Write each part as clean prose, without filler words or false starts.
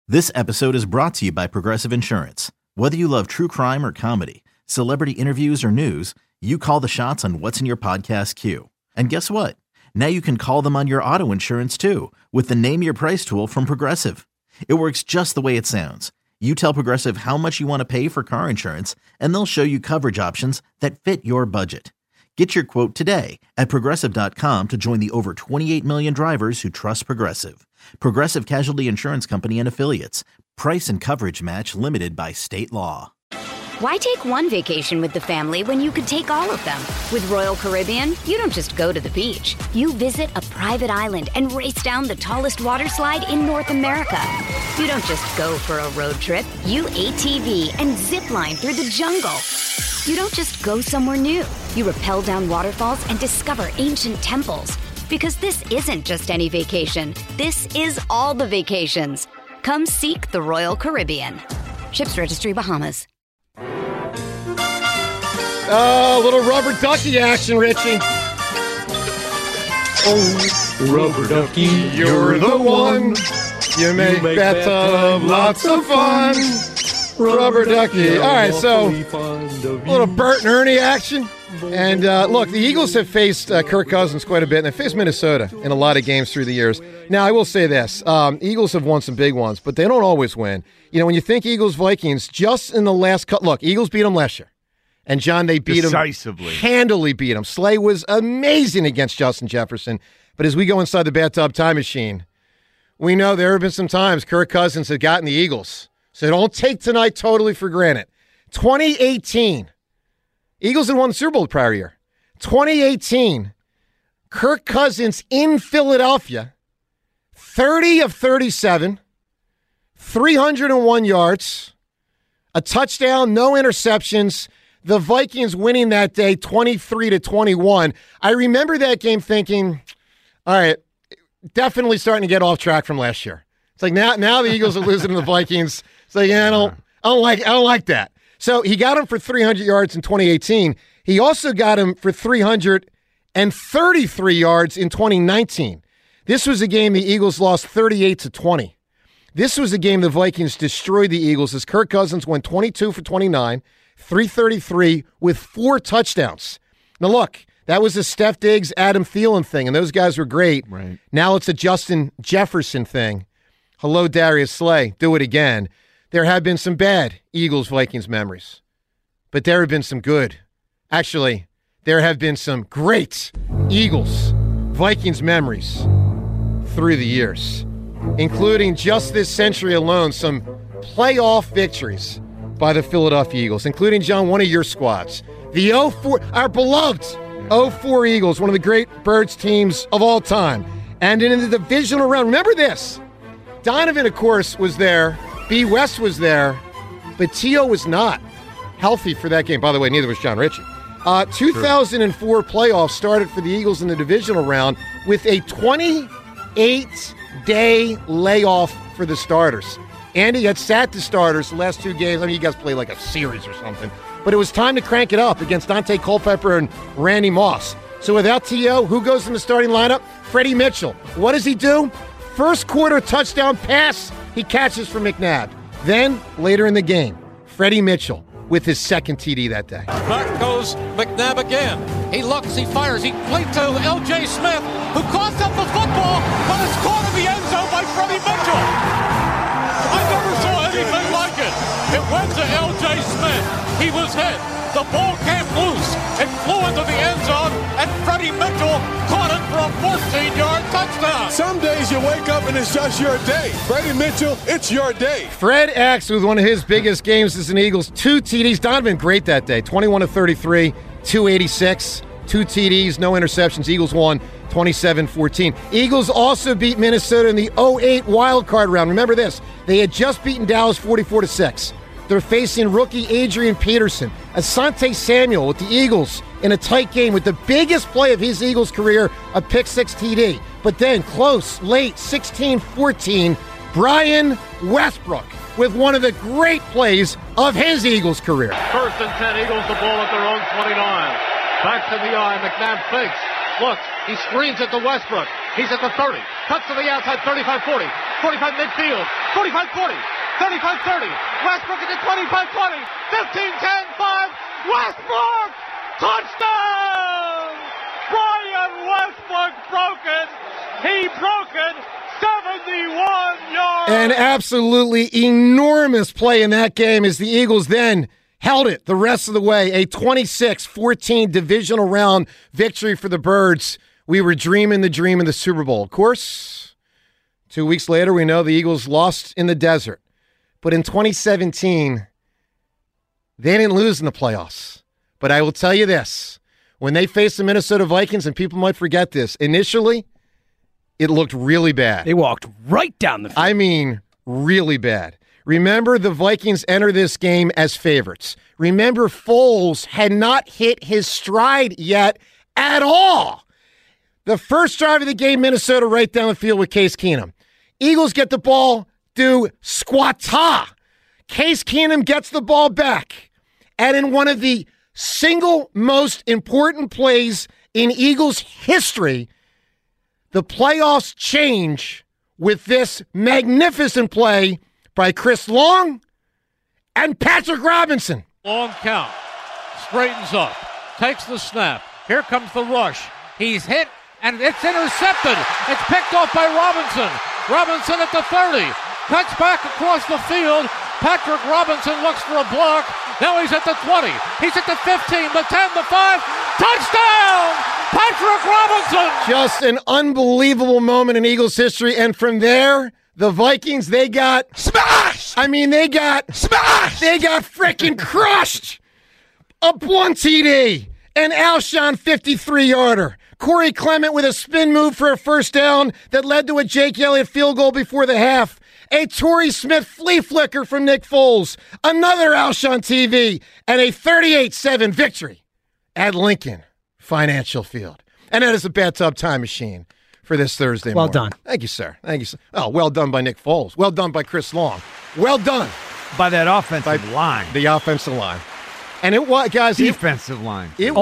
This episode is brought to you by Progressive Insurance. Whether you love true crime or comedy, celebrity interviews or news, you call the shots on what's in your podcast queue. And guess what? Now you can call them on your auto insurance too with the Name Your Price tool from Progressive. It works just the way it sounds. You tell Progressive how much you want to pay for car insurance, and they'll show you coverage options that fit your budget. Get your quote today at Progressive.com to join the over 28 million drivers who trust Progressive. Progressive Casualty Insurance Company and Affiliates. Price and coverage match limited by state law. Why take one vacation with the family when you could take all of them? With Royal Caribbean, you don't just go to the beach. You visit a private island and race down the tallest water slide in North America. You don't just go for a road trip. You ATV and zip line through the jungle. You don't just go somewhere new. You rappel down waterfalls and discover ancient temples. Because this isn't just any vacation. This is all the vacations. Come seek the Royal Caribbean. Ships Registry, Bahamas. Oh, little rubber ducky action, Richie. Oh, rubber ducky, You're the one. You make bathtub lots of fun. Rubber ducky. All right, so a little Bert and Ernie action. And look, the Eagles have faced Kirk Cousins quite a bit, and they faced Minnesota in a lot of games through the years. Now, I will say this. Eagles have won some big ones, but they don't always win. You know, when you think Eagles-Vikings, just in the last cut, look, Eagles beat them last year. And, John, they beat decisively. Handily beat them. Slay was amazing against Justin Jefferson. But as we go inside the bathtub time machine, we know there have been some times Kirk Cousins has gotten the Eagles. So don't take tonight totally for granted. 2018, Eagles had won the Super Bowl the prior year. 2018, Kirk Cousins in Philadelphia, 30 of 37, 301 yards, a touchdown, no interceptions. The Vikings winning that day 23-21. I remember that game thinking, all right, definitely starting to get off track from last year. It's like now the Eagles are losing to the Vikings. It's like, yeah, I don't like that. So he got him for 300 yards in 2018. He also got him for 333 yards in 2019. This was a game the Eagles lost 38-20. This was a game the Vikings destroyed the Eagles as Kirk Cousins went 22 for 29, 333 with 4 touchdowns. Now look, that was a Steph Diggs, Adam Thielen thing, and those guys were great. Right. Now it's a Justin Jefferson thing. Hello, Darius Slay. Do it again. There have been some bad Eagles-Vikings memories, but there have been some good. Actually, there have been some great Eagles-Vikings memories through the years, including just this century alone, some playoff victories by the Philadelphia Eagles, including, John, one of your squads. The 04, our beloved 04 Eagles, one of the great Birds teams of all time. And in the divisional round, remember this, Donovan, of course, was there. B. West was there, but T.O. was not healthy for that game. By the way, neither was John Ritchie. 2004 playoffs started for the Eagles in the divisional round with a 28-day layoff for the starters. Andy had sat the starters the last 2 games. I mean, you guys play like a series or something. But it was time to crank it up against Dante Culpepper and Randy Moss. So without T.O., who goes in the starting lineup? Freddie Mitchell. What does he do? First quarter touchdown pass, he catches from McNabb. Then, later in the game, Freddie Mitchell with his second TD that day. Back goes McNabb again. He looks, he fires, he played to L.J. Smith, who coughs up the football, but it's caught in the end zone by Freddie Mitchell. I never saw anything like it. It went to L.J. Smith. He was hit. The ball came loose. It flew into the end zone, and Freddie Mitchell caught it for a 14-yard touchdown. Some days you wake up and it's just your day. Freddie Mitchell, it's your day. Fred X with one of his biggest games as an Eagles. 2 TDs. Donovan great that day. 21 of 33, 286, 2 TDs, no interceptions. Eagles won 27-14. Eagles also beat Minnesota in the 08 wild card round. Remember this. They had just beaten Dallas 44-6. They're facing rookie Adrian Peterson. Asante Samuel with the Eagles in a tight game with the biggest play of his Eagles career, a pick-6 TD. But then close, late, 16-14, Brian Westbrook with one of the great plays of his Eagles career. 1st and 10, Eagles the ball at their own 29. Back to the eye, McNabb fakes. Looks, he screens it to Westbrook. He's at the 30. Cuts to the outside, 35-40. 45 midfield, 45-40, 35-30. Westbrook at the 25-20, 15-10, 5. Westbrook! Touchdown! Brian Westbrook broke it. He broke it. 71 yards. An absolutely enormous play in that game as the Eagles then held it the rest of the way. A 26-14 divisional round victory for the Birds. We were dreaming the dream of the Super Bowl. Of course, 2 weeks later, we know the Eagles lost in the desert. But in 2017, they didn't lose in the playoffs. But I will tell you this. When they faced the Minnesota Vikings, and people might forget this, initially, it looked really bad. They walked right down the field. I mean, really bad. Remember, the Vikings enter this game as favorites. Remember, Foles had not hit his stride yet at all. The first drive of the game, Minnesota right down the field with Case Keenum. Eagles get the ball, do squatta. Case Keenum gets the ball back. And in one of the single most important plays in Eagles history, the playoffs change with this magnificent play by Chris Long and Patrick Robinson. Long count. Straightens up. Takes the snap. Here comes the rush. He's hit, and it's intercepted. It's picked off by Robinson. Robinson at the 30. Cuts back across the field. Patrick Robinson looks for a block. Now he's at the 20. He's at the 15, the 10, the 5. Touchdown! Patrick Robinson! Just an unbelievable moment in Eagles history. And from there, the Vikings, they got smashed. I mean, they got smashed. They got freaking crushed. Up one TD. An Alshon 53-yarder. Corey Clement with a spin move for a first down that led to a Jake Elliott field goal before the half. A Torrey Smith flea flicker from Nick Foles. Another Alshon TV. And a 38-7 victory at Lincoln Financial Field. And that is a bathtub time machine for this Thursday morning. Well done. Thank you, sir. Thank you, sir. Oh, well done by Nick Foles. Well done by Chris Long. Well done by that offensive line. The offensive line. And it was, guys. Defensive line. It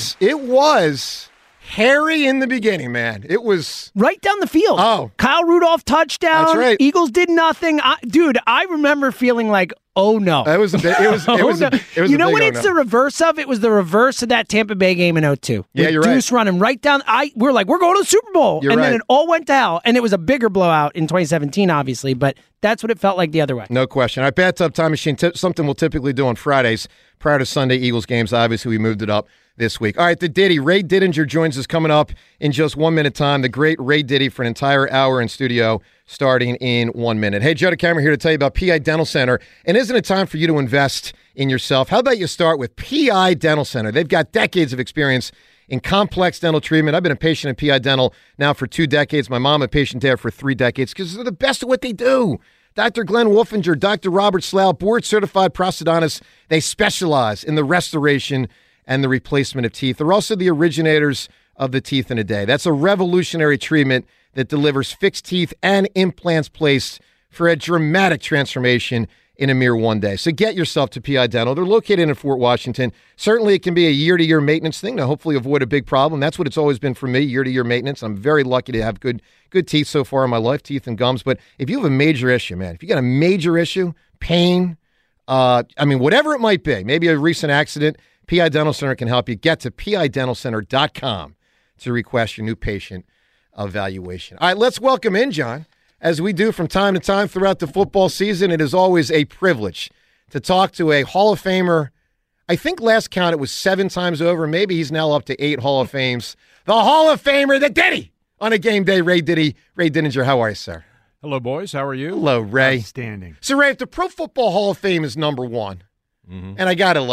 was hairy in the beginning, man. It was right down the field. Oh. Kyle Rudolph touchdown. That's right. Eagles did nothing. I remember feeling like, oh no. It was a big, you know what it's the reverse of? It was the reverse of that Tampa Bay game in 2002. Yeah, you're Deuce right. running right down. We're like, we're going to the Super Bowl. You're and right. then it all went to hell. And it was a bigger blowout in 2017, obviously, but that's what it felt like the other way. No question. All right, bathtub time machine, something we'll typically do on Fridays prior to Sunday Eagles games. Obviously, we moved it up this week. All right, the Diddy. Ray Didinger joins us coming up in just 1 minute time. The great Ray Diddy for an entire hour in studio starting in 1 minute. Hey, Joe DeCamera here to tell you about PI Dental Center. And isn't it time for you to invest in yourself? How about you start with PI Dental Center? They've got decades of experience in complex dental treatment. I've been a patient at PI Dental now for 2 decades. My mom a patient there for 3 decades because they're the best at what they do. Dr. Glenn Wolfinger, Dr. Robert Slough, board-certified prosthodontists. They specialize in the restoration and the replacement of teeth. They're also the originators of the Teeth in a Day. That's a revolutionary treatment that delivers fixed teeth and implants placed for a dramatic transformation in a mere 1 day. So get yourself to PI Dental. They're located in Fort Washington. Certainly it can be a year-to-year maintenance thing to hopefully avoid a big problem. That's what it's always been for me, year-to-year maintenance. I'm very lucky to have good teeth so far in my life, teeth and gums. But if you have a major issue, man, if you got a major issue, pain, whatever it might be, maybe a recent accident, PI Dental Center can help you. Get to PIDentalCenter.com to request your new patient evaluation. All right, let's welcome in, John. As we do from time to time throughout the football season, it is always a privilege to talk to a Hall of Famer. I think last count it was 7 times over. Maybe he's now up to 8 Hall of Fames. The Hall of Famer, the Diddy, on a game day. Ray Diddy. Ray Didinger, how are you, sir? Hello, boys. How are you? Hello, Ray. Outstanding. So, Ray, if the Pro Football Hall of Fame is number 1, and I got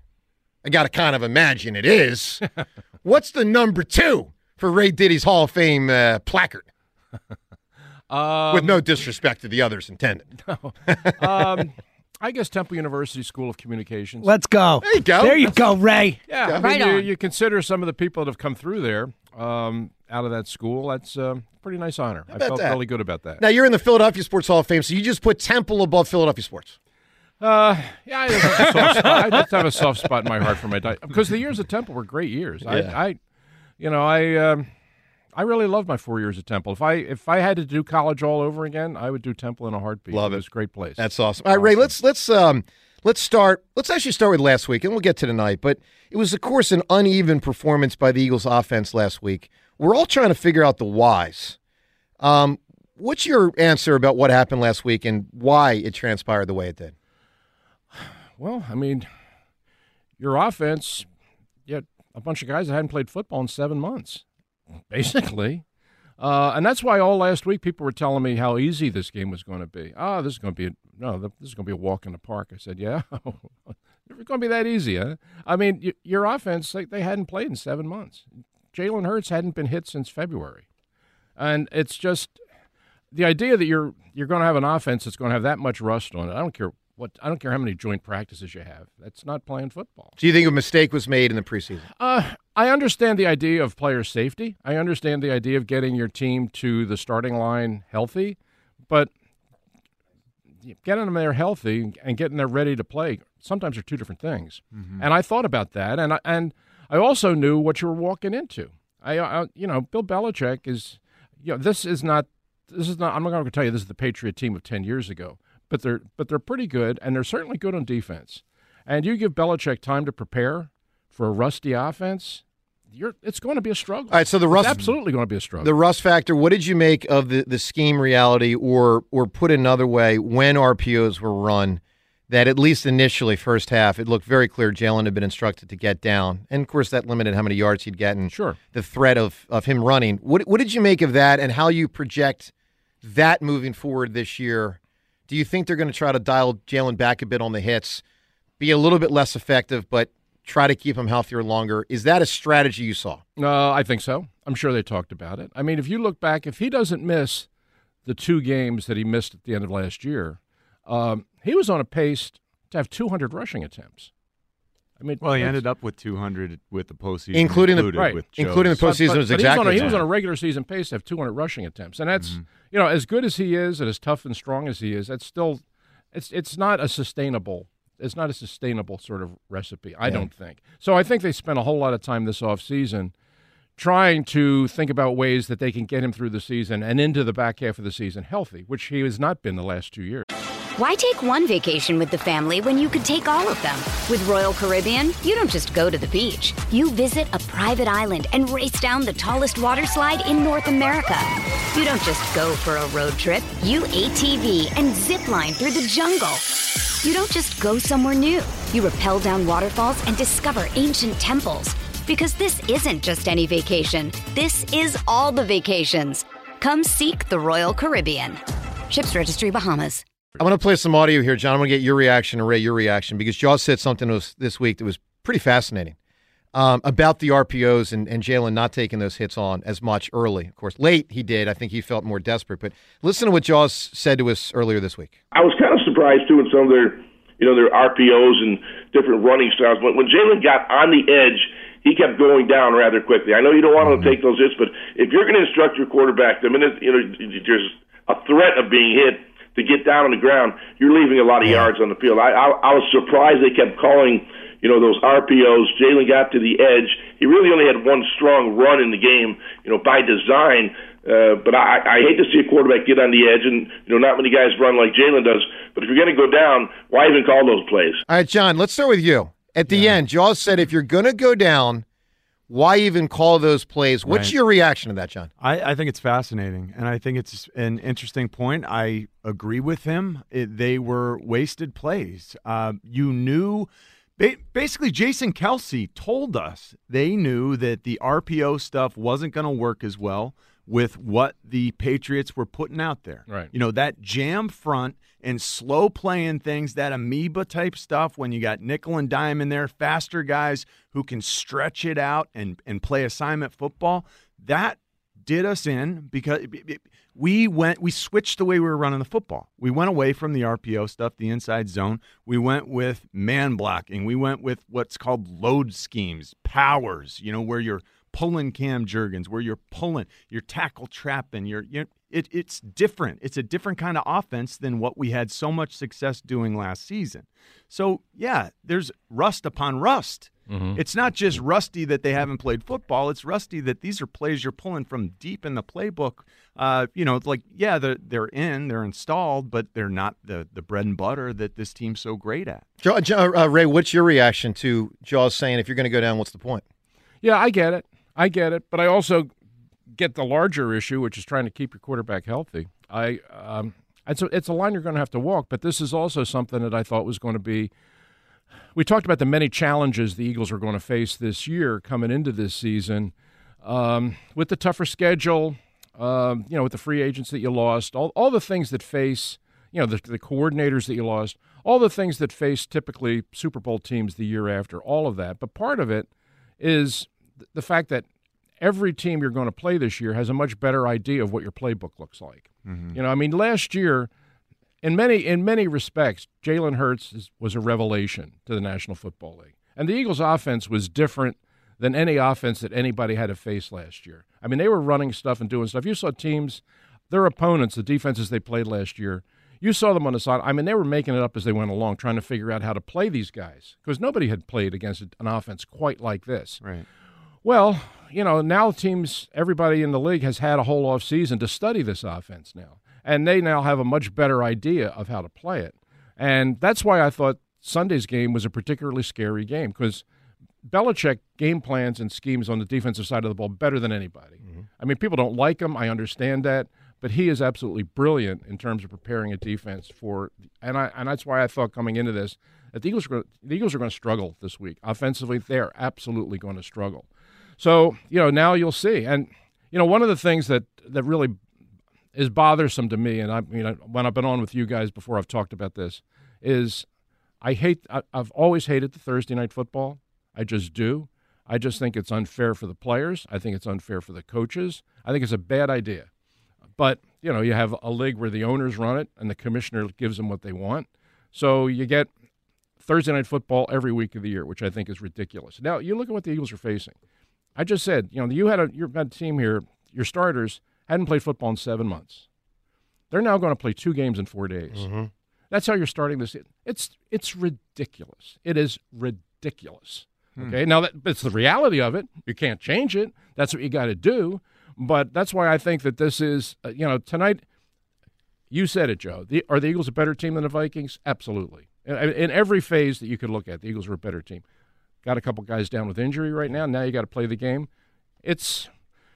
to kind of imagine it is, what's the number 2 for Ray Diddy's Hall of Fame placard? With no disrespect to the others intended. I guess Temple University School of Communications. Let's go. There you go. There you go, Ray. Yeah, I mean, you consider some of the people that have come through there out of that school. That's a pretty nice honor. I felt really good about that. Now, you're in the Philadelphia Sports Hall of Fame, so you just put Temple above Philadelphia Sports. Yeah, I just have a soft spot. I just have a soft spot in my heart for my because the years at Temple were great years. Yeah. I really loved my 4 years at Temple. If I had to do college all over again, I would do Temple in a heartbeat. Love it. It was a great place. That's awesome. All right, Ray, let's actually start with last week, and we'll get to tonight. But it was, of course, an uneven performance by the Eagles offense last week. We're all trying to figure out the whys. What's your answer about what happened last week and why it transpired the way it did? Well, I mean, your offense, you had a bunch of guys that hadn't played football in 7 months, basically. And that's why all last week people were telling me how easy this game was going to be. This is going to be a walk in the park. I said, yeah, never going to be that easy, huh? I mean, your offense, they hadn't played in 7 months. Jalen Hurts hadn't been hit since February. And it's just the idea that you're going to have an offense that's going to have that much rust on it. I don't care how many joint practices you have. That's not playing football. Do you think a mistake was made in the preseason? I understand the idea of player safety. I understand the idea of getting your team to the starting line healthy, but getting them there healthy and getting them ready to play sometimes are two different things. Mm-hmm. And I thought about that, and I also knew what you were walking into. Bill Belichick is, this is not. I'm not going to tell you this is the Patriot team of 10 years ago, but they're pretty good, and they're certainly good on defense. And you give Belichick time to prepare for a rusty offense, it's going to be a struggle. All right, so it's absolutely going to be a struggle. The rust factor. What did you make of the scheme reality, or put another way, when RPOs were run? That at least initially, first half, it looked very clear Jalen had been instructed to get down. And, of course, that limited how many yards he'd get and sure. The threat of him running. What did you make of that and how you project that moving forward this year? Do you think they're going to try to dial Jalen back a bit on the hits, be a little bit less effective, but try to keep him healthier longer? Is that a strategy you saw? I think so. I'm sure they talked about it. I mean, if you look back, if he doesn't miss the 2 games that he missed at the end of last year, he was on a pace to have 200 rushing attempts. I mean, he ended up with 200 with the postseason, including the postseason. But he was on a regular season pace to have 200 rushing attempts, and that's as good as he is and as tough and strong as he is, that's still it's not a sustainable. It's not a sustainable sort of recipe, I don't think. So I think they spent a whole lot of time this offseason trying to think about ways that they can get him through the season and into the back half of the season healthy, which he has not been the last 2 years. Why take one vacation with the family when you could take all of them? With Royal Caribbean, you don't just go to the beach. You visit a private island and race down the tallest water slide in North America. You don't just go for a road trip. You ATV and zip line through the jungle. You don't just go somewhere new. You rappel down waterfalls and discover ancient temples. Because this isn't just any vacation. This is all the vacations. Come seek the Royal Caribbean. Ships Registry, Bahamas. I'm going to play some audio here, John. I'm going to get your reaction and Ray, your reaction, because Jaws said something this week that was pretty fascinating about the RPOs and Jalen not taking those hits on as much early. Of course, late he did. I think he felt more desperate. But listen to what Jaws said to us earlier this week. I was kind of surprised, too, in some of their RPOs and different running styles. When Jalen got on the edge, he kept going down rather quickly. I know you don't want him to take those hits, but if you're going to instruct your quarterback, the minute there's a threat of being hit, to get down on the ground, you're leaving a lot of yards on the field. I was surprised they kept calling, those RPOs. Jalen got to the edge. He really only had one strong run in the game, by design. But I hate to see a quarterback get on the edge, and not many guys run like Jalen does. But if you're going to go down, why even call those plays? All right, John, let's start with you. At the end, Jaws said if you're going to go down, why even call those plays? What's your reaction to that, John? I think it's fascinating, and I think it's an interesting point. I agree with him. They were wasted plays. You knew basically Jason Kelce told us they knew that the RPO stuff wasn't going to work as well with what the Patriots were putting out there. Right. That jam front and slow playing things, that amoeba type stuff when you got nickel and dime in there, faster guys who can stretch it out and play assignment football, that did us in because we switched the way we were running the football. We went away from the RPO stuff, the inside zone. We went with man blocking. We went with what's called load schemes, powers, where you're pulling Cam Jurgens, where you're tackle trapping, it's different. It's a different kind of offense than what we had so much success doing last season. So, yeah, there's rust upon rust. It's not just rusty that they haven't played football. It's rusty that these are plays you're pulling from deep in the playbook. It's like, yeah, they're installed, but they're not the bread and butter that this team's so great at. Ray, what's your reaction to Jaws saying, if you're going to go down, what's the point? Yeah, I get it. But I also get the larger issue, which is trying to keep your quarterback healthy. It's a line you're going to have to walk, but this is also something that I thought was going to be – we talked about the many challenges the Eagles are going to face this year coming into this season with the tougher schedule, with the free agents that you lost, all the things that face – the coordinators that you lost, all the things that face typically Super Bowl teams the year after, all of that. But part of it is the fact that every team you're going to play this year has a much better idea of what your playbook looks like. Mm-hmm. Last year, in many respects, Jalen Hurts was a revelation to the National Football League. And the Eagles' offense was different than any offense that anybody had to face last year. They were running stuff and doing stuff. You saw teams, their opponents, the defenses they played last year, you saw them on the side. They were making it up as they went along, trying to figure out how to play these guys because nobody had played against an offense quite like this. Right. Well, now teams, everybody in the league has had a whole off season to study this offense now, and they now have a much better idea of how to play it. And that's why I thought Sunday's game was a particularly scary game because Belichick game plans and schemes on the defensive side of the ball better than anybody. Mm-hmm. People don't like him. I understand that. But he is absolutely brilliant in terms of preparing a defense for – and that's why I thought coming into this that the Eagles are going to struggle this week. Offensively, they're absolutely going to struggle. So, now you'll see. And, one of the things that really is bothersome to me, and when I've been on with you guys before I've talked about this, is I've always hated the Thursday night football. I just do. I just think it's unfair for the players. I think it's unfair for the coaches. I think it's a bad idea. But, you have a league where the owners run it and the commissioner gives them what they want. So you get Thursday night football every week of the year, which I think is ridiculous. Now, you look at what the Eagles are facing. I just said, you had a team here, your starters hadn't played football in 7 months. They're now going to play 2 games in 4 days. Mm-hmm. That's how you're starting this. It's ridiculous. It is ridiculous. Okay, now that's the reality of it. You can't change it. That's what you got to do. But that's why I think that this is, tonight, you said it, Joe. Are the Eagles a better team than the Vikings? Absolutely. In every phase that you could look at, the Eagles are a better team. Got a couple guys down with injury right now. Now you got to play the game. It's,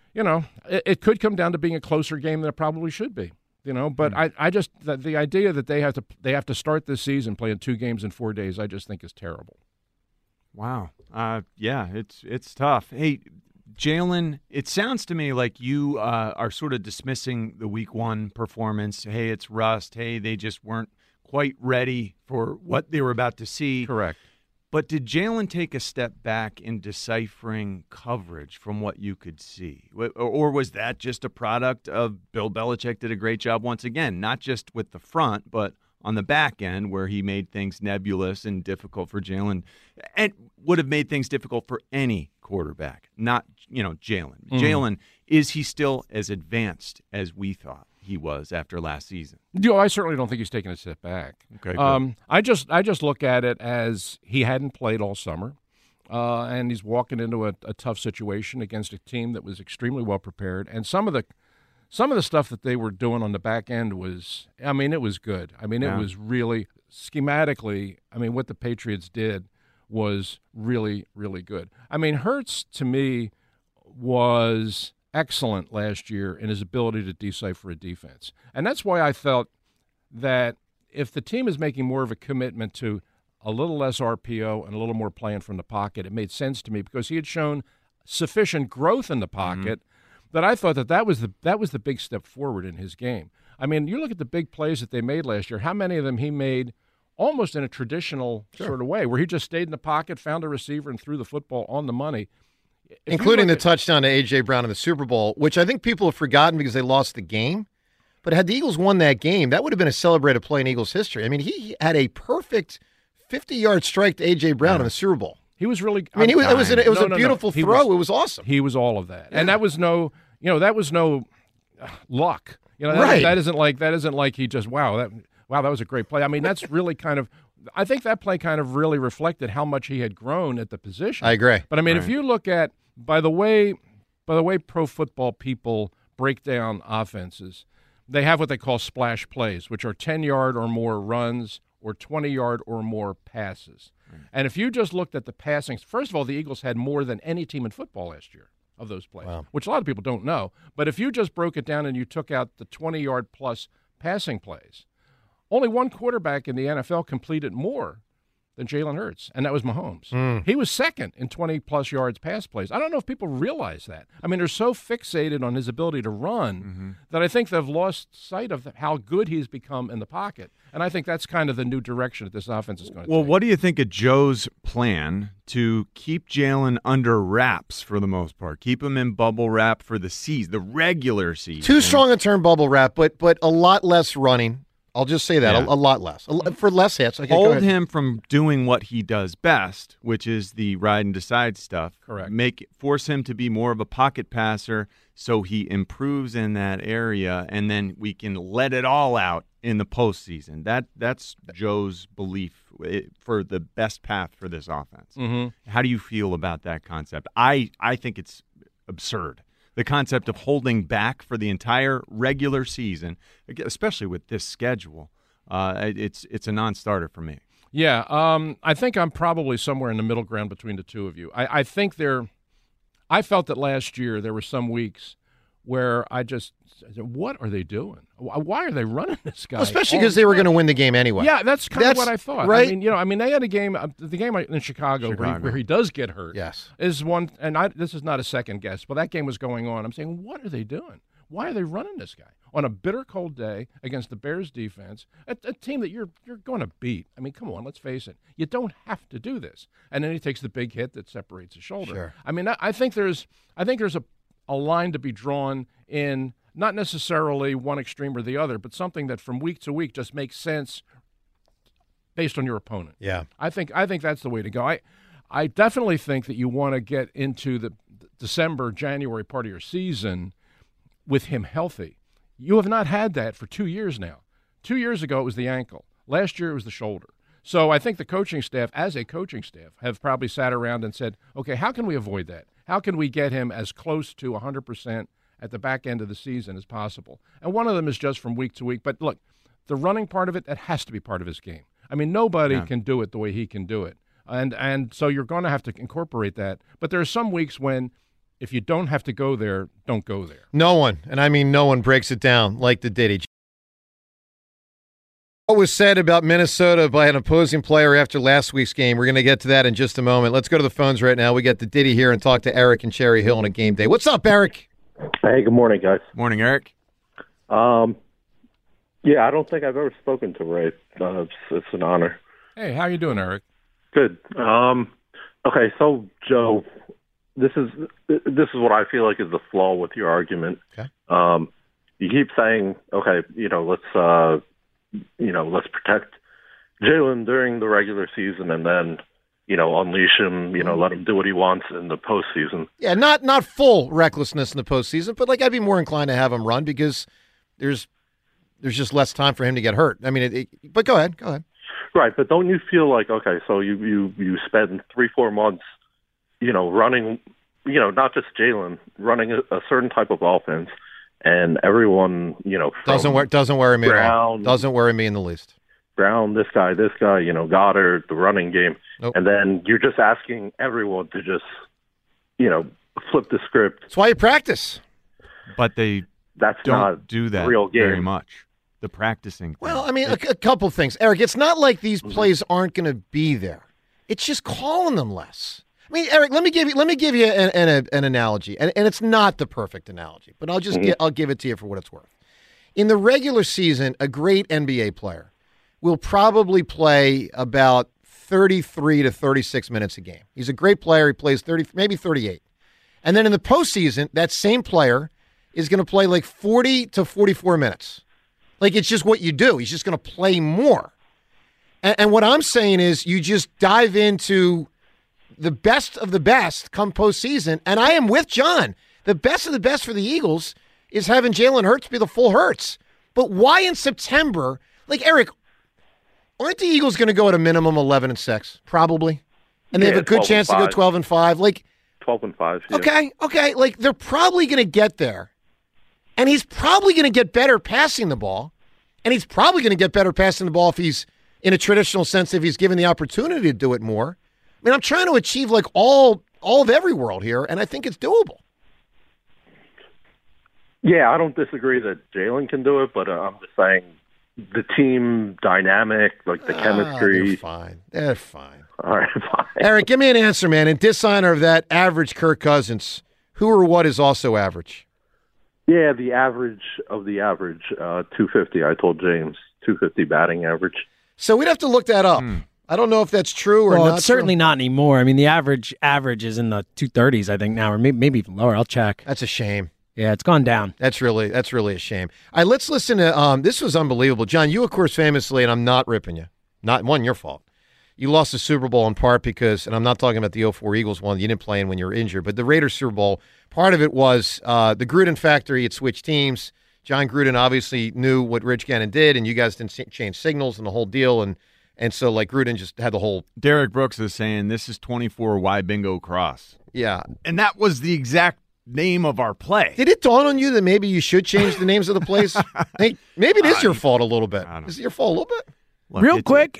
it could come down to being a closer game than it probably should be. But I just the idea that they have to start this season playing 2 games in 4 days, I just think is terrible. Wow. Yeah, it's tough. Hey, Jalen, it sounds to me like you are sort of dismissing the week 1 performance. Hey, it's rust. Hey, they just weren't quite ready for what they were about to see. Correct. But did Jalen take a step back in deciphering coverage from what you could see? Or was that just a product of Bill Belichick did a great job once again, not just with the front, but on the back end where he made things nebulous and difficult for Jalen and would have made things difficult for any quarterback, not, Jalen. Mm-hmm. Jalen, is he still as advanced as we thought he was after last season? I certainly don't think he's taking a step back. Okay. I just look at it as he hadn't played all summer, and he's walking into a tough situation against a team that was extremely well prepared, and some of the stuff that they were doing on the back end was, it was good. It was really schematically, what the Patriots did was really, really good. Hurts, to me, was excellent last year in his ability to decipher a defense. And that's why I felt that if the team is making more of a commitment to a little less RPO and a little more playing from the pocket, it made sense to me because he had shown sufficient growth in the pocket that I thought that was the big step forward in his game. You look at the big plays that they made last year, how many of them he made almost in a traditional sort of way, where he just stayed in the pocket, found a receiver, and threw the football on the money. Including the touchdown to A.J. Brown in the Super Bowl, which I think people have forgotten because they lost the game. But had the Eagles won that game, that would have been a celebrated play in Eagles history. He had a perfect 50-yard strike to A.J. Brown in the Super Bowl. He was really. It was a beautiful throw. It was awesome. He was all of that, and that was no luck. Right. That isn't like he just that was a great play. That's really kind of I think that play kind of really reflected how much he had grown at the position. I agree. But I mean, if you look at by the way pro football people break down offenses, they have what they call splash plays, which are 10-yard or more runs or 20-yard or more passes. And if you just looked at the passing, first of all, the Eagles had more than any team in football last year of those plays, which a lot of people don't know. But if you just broke it down and you took out the 20-yard plus passing plays, only one quarterback in the NFL completed more than Jalen Hurts, and that was Mahomes. He was second in 20-plus yards pass plays. I don't know if people realize that. I mean, they're so fixated on his ability to run that I think they've lost sight of how good he's become in the pocket. And I think that's kind of the new direction that this offense is going to take. Well, what do you think of Joe's plan to keep Jalen under wraps for the most part? Keep him in bubble wrap for the season, the regular season. Too strong a term, bubble wrap, but a lot less running. I'll just say that, a lot less. For less hits. Okay, hold him from doing what he does best, which is the ride and decide stuff. Correct. Force him to be more of a pocket passer so he improves in that area, and then we can let it all out in the postseason. That's Joe's belief for the best path for this offense. How do you feel about that concept? I think it's absurd. The concept of holding back for the entire regular season, especially with this schedule, it's a non-starter for me. Yeah, I think I'm probably somewhere in the middle ground between the two of you. I think I felt that last year there were some weeks where I said, what are they doing? Why are they running this guy? Especially because they were going to win the game anyway. Yeah, that's kind of what I thought. Right? I mean, they had a game, the game in Chicago. Where he does get hurt. Yes, is one, and this is not a second guess, but that game was going on. I'm saying, what are they doing? Why are they running this guy on a bitter cold day against the Bears defense, a team that you're going to beat? I mean, come on, let's face it. You don't have to do this. And then he takes the big hit that separates his shoulder. Sure. I mean, I think there's a line to be drawn in not necessarily one extreme or the other, but something that from week to week just makes sense based on your opponent. Yeah. I think that's the way to go. I definitely think that you want to get into the December, January part of your season with him healthy. You have not had that for 2 years now. 2 years ago it was the ankle. Last year it was the shoulder. So I think the coaching staff, as a coaching staff, have probably sat around and said, okay, how can we avoid that? How can we get him as close to 100% at the back end of the season as possible? And one of them is just from week to week. But look, the running part of it, that has to be part of his game. I mean, nobody can do it the way he can do it. And so you're going to have to incorporate that. But there are some weeks when if you don't have to go there, don't go there. No one, and I mean no one, breaks it down like the Diddy. What was said about Minnesota by an opposing player after last week's game? We're going to get to that in just a moment. Let's go to the phones right now. We got the Diddy here and talk to Eric and Cherry Hill on a game day. What's up, Eric? Hey, good morning, guys. Morning, Eric. Yeah, I don't think I've ever spoken to Ray. It's an honor. Hey, how you doing, Eric? Good. Okay, so Joe, this is what I feel like is the flaw with your argument. Okay. You keep saying, okay, let's protect Jalen during the regular season and then, unleash him, let him do what he wants in the postseason. Yeah, not full recklessness in the postseason, but I'd be more inclined to have him run because there's just less time for him to get hurt. I mean, but go ahead. Right, but don't you feel like, okay, so you spend 3-4 months, running, not just Jalen, running a certain type of offense, and everyone, doesn't worry me at all. Doesn't worry me in the least. Brown, this guy, Goddard, the running game, and then you're just asking everyone to just, flip the script. That's why you practice. But they don't not do that real game. Very much. The practicing thing. Well, I mean, a couple things. Eric, it's not like these plays aren't going to be there. It's just calling them less. I mean, Eric, let me give you an analogy, and it's not the perfect analogy, but I'll give it to you for what it's worth. In the regular season, a great NBA player will probably play about 33 to 36 minutes a game. He's a great player. He plays 30, maybe 38. And then in the postseason, that same player is going to play like 40 to 44 minutes. Like, it's just what you do. He's just going to play more. And what I'm saying is you just dive into the best of the best come postseason. And I am with John. The best of the best for the Eagles is having Jalen Hurts be the full Hurts. But why in September? Like, Eric, Aren't the Eagles going to go at a minimum 11-6? Probably. And they have a good chance to go 12-5. Like 12-5. Yeah. Okay. Like they're probably going to get there. And he's probably going to get better passing the ball. And he's probably going to get better passing the ball if he's, in a traditional sense, if he's given the opportunity to do it more. I mean, I'm trying to achieve like all of every world here, and I think it's doable. Yeah, I don't disagree that Jalen can do it, but I'm just saying the team dynamic, like the chemistry. They're fine. All right, fine. Eric, give me an answer, man. In dishonor of that average Kirk Cousins, who or what is also average? Yeah, the average of the average, 250. I told James, 250 batting average. So we'd have to look that up. I don't know if that's true or not. It's certainly not anymore. I mean, the average is in the 230s, I think, now, or maybe even lower. I'll check. That's a shame. Yeah, it's gone down. That's really a shame. All right, let's listen to this was unbelievable. John, you, of course, famously, and I'm not ripping you, not your fault. You lost the Super Bowl in part because, and I'm not talking about the 04 Eagles one, you didn't play in when you were injured, but the Raiders Super Bowl, part of it was the Gruden factor. He had switched teams. John Gruden obviously knew what Rich Gannon did, and you guys didn't change signals and the whole deal, and so like Gruden just had the whole. Derek Brooks is saying this is 24 Y Bingo Cross. Yeah. And that was the exact name of our play. Did it dawn on you that maybe you should change the names of the plays? Hey, maybe it is your fault a little bit. Is it your fault a little bit? Look, real quick,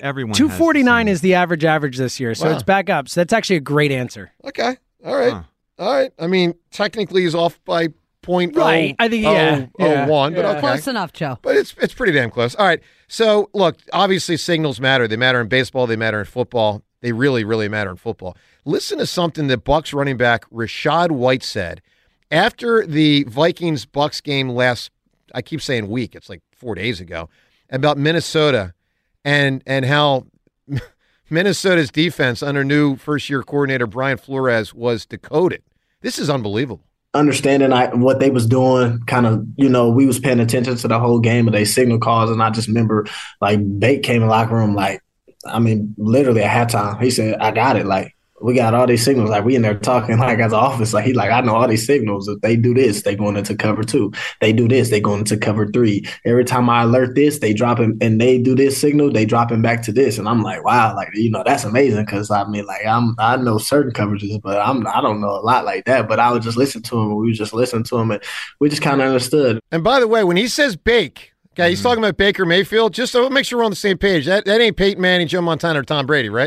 249 is the average this year, so it's back up. So that's actually a great answer. Okay. All right. All right. I mean, technically he's off by point. Right. I think, one, but okay. Close enough, Joe. But it's pretty damn close. All right. So, look, obviously signals matter. They matter in baseball. They matter in football. They really, really matter in football. Listen to something that Bucs running back Rachaad White said after the Vikings-Bucs game last, I keep saying week, it's like 4 days ago, about Minnesota and how Minnesota's defense under new first-year coordinator Brian Flores was decoded. This is unbelievable. Understanding what they was doing, kind of, we was paying attention to the whole game of they signal calls, and I just remember, like, Bate came in the locker room, like, I mean, literally at halftime, he said, I got it, like, we got all these signals, like, we in there talking, like, as an office, like, he's like, I know all these signals. If they do this, they going into cover 2. They do this, they going into cover 3. Every time I alert this, they drop him, and they do this signal, they drop him back to this. And I'm like, wow, like, that's amazing, because, I mean, like, I know certain coverages, but I don't know a lot like that. But I would just listen to him, and we would just listen to him, and we just kind of understood. And by the way, when he says bake, okay, he's talking about Baker Mayfield. Just so make sure we're on the same page. That ain't Peyton Manning, Joe Montana, or Tom Brady, right?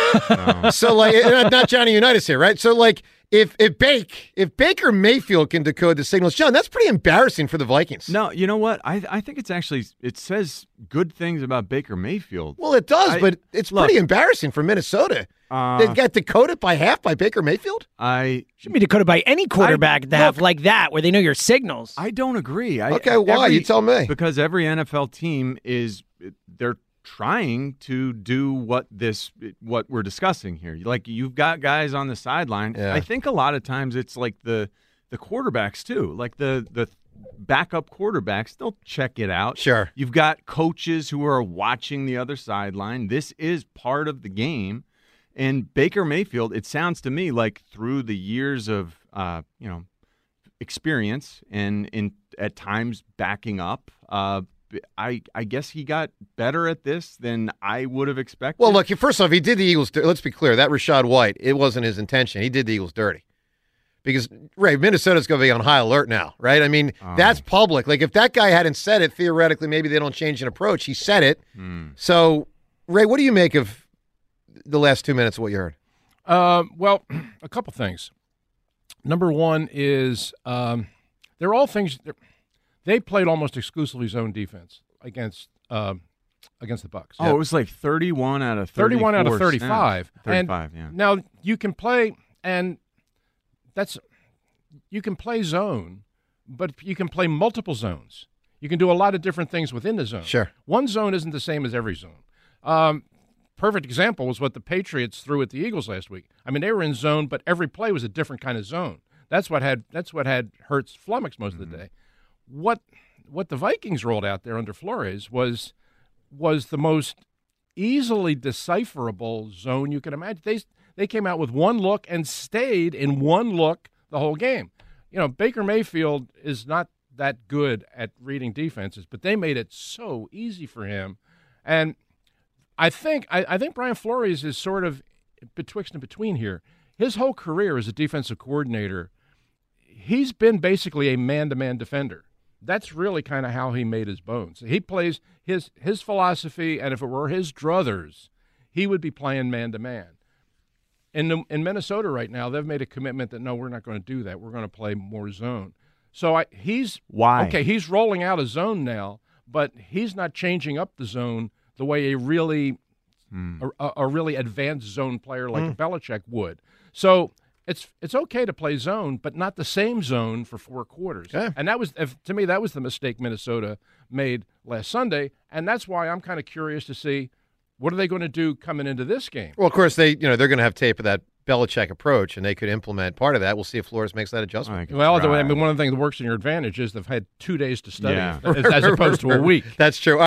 No. So, like, not Johnny Unitas here, right? So, like, if Baker Mayfield can decode the signals, John, that's pretty embarrassing for the Vikings. No, you know what? I think it says good things about Baker Mayfield. Well, it does, but it's pretty embarrassing for Minnesota. They got decoded by half by Baker Mayfield? Shouldn't be decoded by any quarterback at the half like that, where they know your signals. I don't agree. Okay, why? You tell me. Because every NFL team they're trying to do what we're discussing here. Like, you've got guys on the sideline. Yeah. I think a lot of times it's like the quarterbacks too. Like the backup quarterbacks, they'll check it out. Sure. You've got coaches who are watching the other sideline. This is part of the game. And Baker Mayfield, it sounds to me like through the years of experience and at times backing up, I guess he got better at this than I would have expected. Well, look, first off, he did the Eagles. Let's be clear. That Rachaad White, it wasn't his intention. He did the Eagles dirty. Because, Ray, Minnesota's going to be on high alert now, right? I mean, that's public. Like, if that guy hadn't said it, theoretically, maybe they don't change an approach. He said it. So, Ray, what do you make of the last 2 minutes of what you heard? Well, a couple things. Number one is they're all things – they played almost exclusively zone defense against the Bucs. Oh, it was like 31 out of 34 31 out of 35. 35, yeah. Now, you can play – and you can play zone, but you can play multiple zones. You can do a lot of different things within the zone. Sure. One zone isn't the same as every zone. Perfect example was what the Patriots threw at the Eagles last week. I mean, they were in zone, but every play was a different kind of zone. That's what had Hurts flummoxed most of the day. What the Vikings rolled out there under Flores was the most easily decipherable zone you can imagine. They came out with one look and stayed in one look the whole game. Baker Mayfield is not that good at reading defenses, but they made it so easy for him. And I think Brian Flores is sort of betwixt and between here. His whole career as a defensive coordinator, he's been basically a man-to-man defender. That's really kind of how he made his bones. He plays his philosophy, and if it were his druthers, he would be playing man-to-man. In Minnesota right now, they've made a commitment that, no, we're not going to do that. We're going to play more zone. So he's rolling out a zone now, but he's not changing up the zone the way a really advanced zone player like Belichick would. So it's okay to play zone, but not the same zone for 4 quarters. Yeah. And that was, to me, that was the mistake Minnesota made last Sunday, and that's why I'm kind of curious to see what are they going to do coming into this game. Well, of course, they're going to have tape of that Belichick approach, and they could implement part of that. We'll see if Flores makes that adjustment. Well, I mean, one of the things that works in your advantage is they've had 2 days to study as opposed to a week. That's true.